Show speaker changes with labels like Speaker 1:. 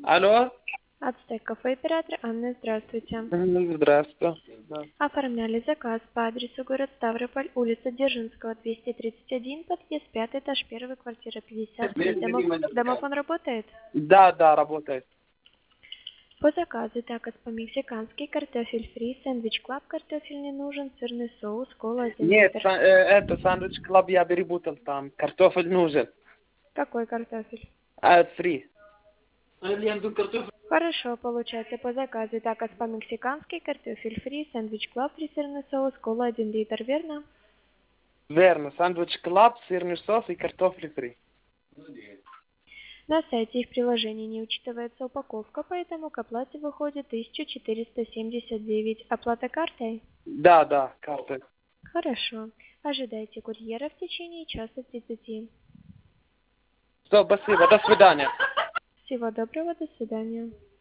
Speaker 1: Алло?
Speaker 2: Ацтек кафе оператор Анна, здравствуйте.
Speaker 1: Здравствуйте. Да.
Speaker 2: Оформляли заказ по адресу город Ставрополь, улица Дзержинского, 231, подъезд 5, этаж 1, квартира 53. Домофон работает?
Speaker 1: Да, работает.
Speaker 2: По заказу такос по-мексикански, картофель фри, сэндвич клаб, картофель не нужен, сырный соус, кола 1
Speaker 1: Нет,
Speaker 2: литр.
Speaker 1: это сандвич клаб я перепутал там. Картофель нужен.
Speaker 2: Какой картофель?
Speaker 1: Фри.
Speaker 2: Хорошо, получается по заказу такос по-мексикански, картофель фри, сэндвич клаб, сырный соус, кола 1 литр, верно?
Speaker 1: Верно. Сандвич клаб, сырный соус и картофель фри.
Speaker 2: На сайте и в приложении не учитывается упаковка, поэтому к оплате выходит 1479. Оплата картой?
Speaker 1: Да, карта.
Speaker 2: Хорошо. Ожидайте курьера в течение часа 30.
Speaker 1: Все, спасибо. До свидания.
Speaker 2: Всего доброго, до свидания.